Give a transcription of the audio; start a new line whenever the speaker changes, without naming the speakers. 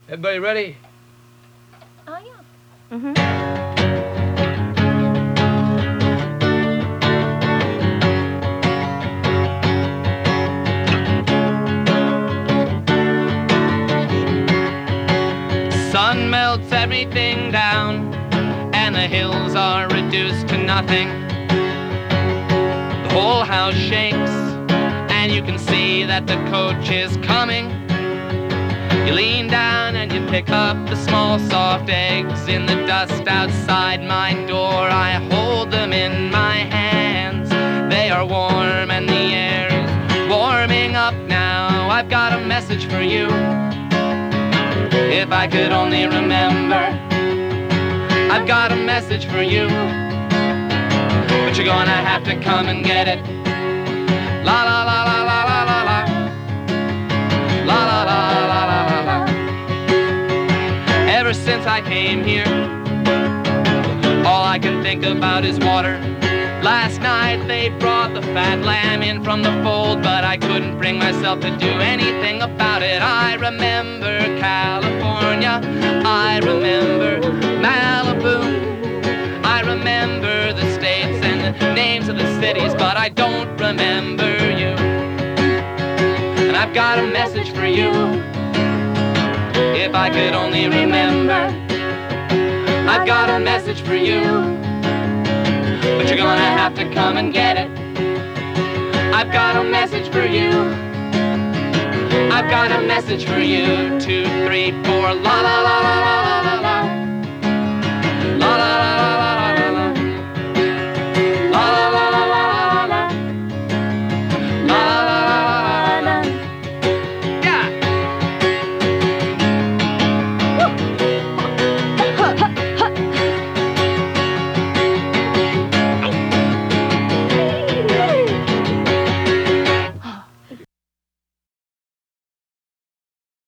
Everybody ready?
Oh, yeah.
Sun melts everything down, and the hills are reduced to nothing. The whole house shakes, and you can see that the coach is coming. You lean down and you pick up the small soft eggs in the dust outside my door. I hold them in my hands. They are warm and the air is warming up now. I've got a message for you. If I could only remember, I've got a message for you. But you're gonna have to come and get it. La la la la la la la la. La la la la la la la. Ever since I came here, all I can think about is water. Last night they brought the fat lamb in from the fold, but I couldn't bring myself to do anything about it. I remember California, I remember Malibu, I remember the states and the names of the cities, but I don't remember you. And I've got a message for you. If I could only remember, I've got a message for you. But you're gonna have to come and get it. I've got a message for you. I've got a message for you. 2, 3, 4, la la la la.